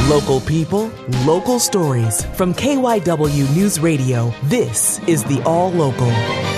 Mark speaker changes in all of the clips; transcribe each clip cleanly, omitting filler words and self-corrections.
Speaker 1: Local people, local stories. From KYW News Radio, this is the All Local.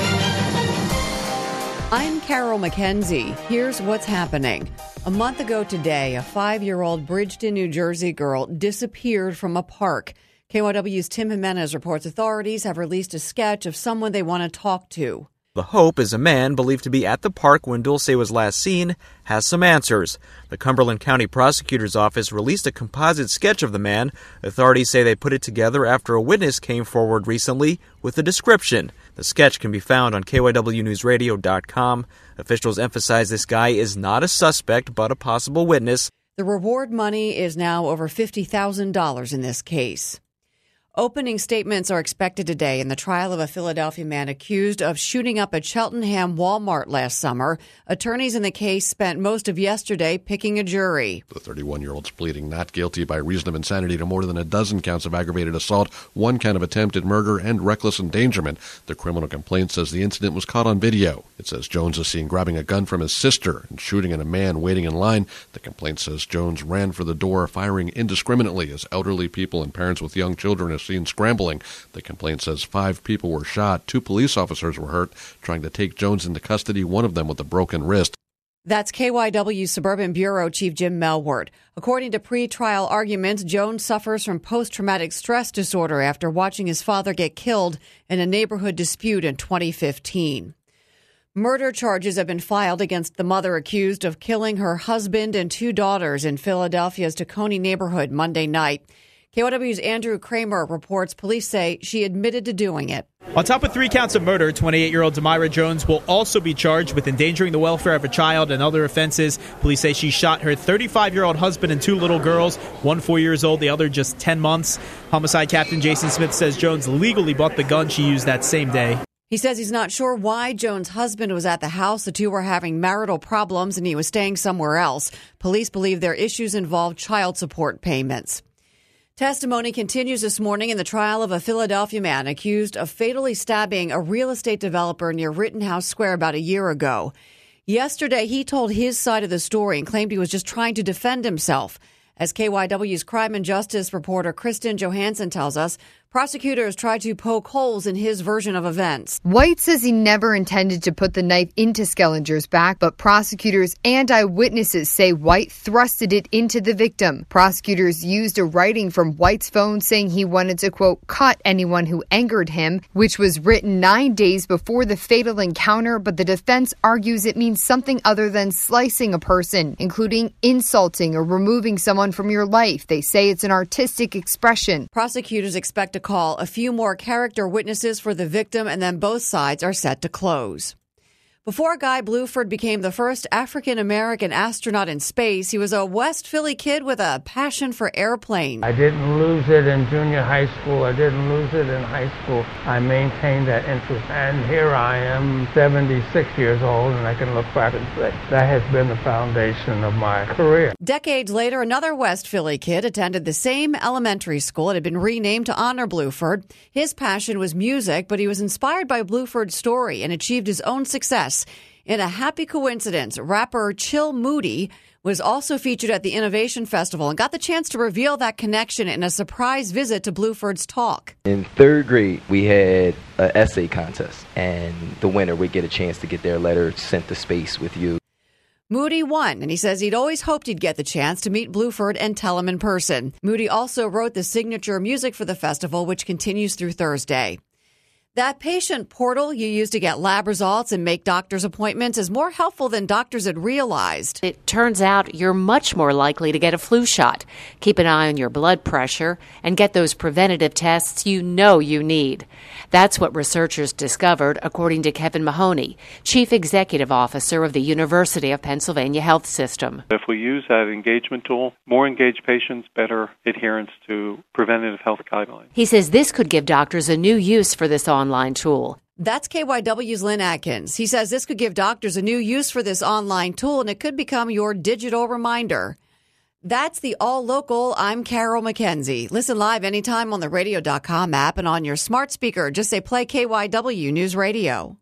Speaker 2: I'm Carol McKenzie. Here's what's happening. A month ago today, a 5-year-old Bridgeton, New Jersey girl disappeared from a park. KYW's Tim Jimenez reports authorities have released a sketch of someone they want to talk to.
Speaker 3: The hope is a man believed to be at the park when Dulce was last seen has some answers. The Cumberland County Prosecutor's Office released a composite sketch of the man. Authorities say they put it together after a witness came forward recently with a description. The sketch can be found on KYWNewsRadio.com. Officials emphasize this guy is not a suspect but a possible witness.
Speaker 2: The reward money is now over $50,000 in this case. Opening statements are expected today in the trial of a Philadelphia man accused of shooting up a Cheltenham Walmart last summer. Attorneys in the case spent most of yesterday picking a jury.
Speaker 4: The 31-year-old's pleading not guilty by reason of insanity to more than a dozen counts of aggravated assault, 1 count of attempted murder, and reckless endangerment. The criminal complaint says the incident was caught on video. It says Jones is seen grabbing a gun from his sister and shooting at a man waiting in line. The complaint says Jones ran for the door, firing indiscriminately as elderly people and parents with young children are seen scrambling. The complaint says 5 people were shot, 2 police officers were hurt trying to take Jones into custody, one of them with a broken wrist.
Speaker 2: That's KYW Suburban Bureau Chief Jim Melward. According to pre-trial arguments, Jones suffers from post-traumatic stress disorder after watching his father get killed in a neighborhood dispute in 2015. Murder charges have been filed against the mother accused of killing her husband and 2 daughters in Philadelphia's Tacony neighborhood Monday night. KYW's Andrew Kramer reports police say she admitted to doing it.
Speaker 5: On top of 3 counts of murder, 28-year-old Demira Jones will also be charged with endangering the welfare of a child and other offenses. Police say she shot her 35-year-old husband and 2 little girls, one 4 years old, the other just 10 months. Homicide Captain Jason Smith says Jones legally bought the gun she used that same day.
Speaker 2: He says he's not sure why Jones' husband was at the house. The two were having marital problems and he was staying somewhere else. Police believe their issues involved child support payments. Testimony continues this morning in the trial of a Philadelphia man accused of fatally stabbing a real estate developer near Rittenhouse Square about a year ago. Yesterday, he told his side of the story and claimed he was just trying to defend himself. As KYW's Crime and Justice reporter Kristen Johansson tells us, prosecutors tried to poke holes in his version of events.
Speaker 6: White says he never intended to put the knife into Skellinger's back, but prosecutors and eyewitnesses say White thrusted it into the victim. Prosecutors used a writing from White's phone saying he wanted to, quote, cut anyone who angered him, which was written 9 days before the fatal encounter, but the defense argues it means something other than slicing a person, including insulting or removing someone from your life. They say it's an artistic expression.
Speaker 2: Prosecutors expect to call a few more character witnesses for the victim, and then both sides are set to close. Before Guy Bluford became the first African-American astronaut in space, he was a West Philly kid with a passion for airplanes.
Speaker 7: I didn't lose it in junior high school. I didn't lose it in high school. I maintained that interest. And here I am, 76 years old, and I can look back and say that has been the foundation of my career.
Speaker 2: Decades later, another West Philly kid attended the same elementary school. It had been renamed to honor Bluford. His passion was music, but he was inspired by Bluford's story and achieved his own success. In a happy coincidence, rapper Chill Moody was also featured at the Innovation Festival and got the chance to reveal that connection in a surprise visit to Bluford's talk.
Speaker 8: In 3rd grade, we had an essay contest, and the winner would get a chance to get their letter sent to space with you.
Speaker 2: Moody won, and he says he'd always hoped he'd get the chance to meet Bluford and tell him in person. Moody also wrote the signature music for the festival, which continues through Thursday. That patient portal you use to get lab results and make doctor's appointments is more helpful than doctors had realized.
Speaker 9: It turns out you're much more likely to get a flu shot. Keep an eye on your blood pressure and get those preventative tests you know you need. That's what researchers discovered, according to Kevin Mahoney, Chief Executive Officer of the University of Pennsylvania Health System.
Speaker 10: If we use that engagement tool, more engaged patients, better adherence to preventative health guidelines.
Speaker 9: He says this could give doctors a new use for this online tool.
Speaker 2: That's KYW's Lynn Atkins. He says this could give doctors a new use for this online tool, and it could become your digital reminder. That's the All Local. I'm Carol McKenzie. Listen live anytime on the radio.com app and on your smart speaker. Just say play KYW News Radio.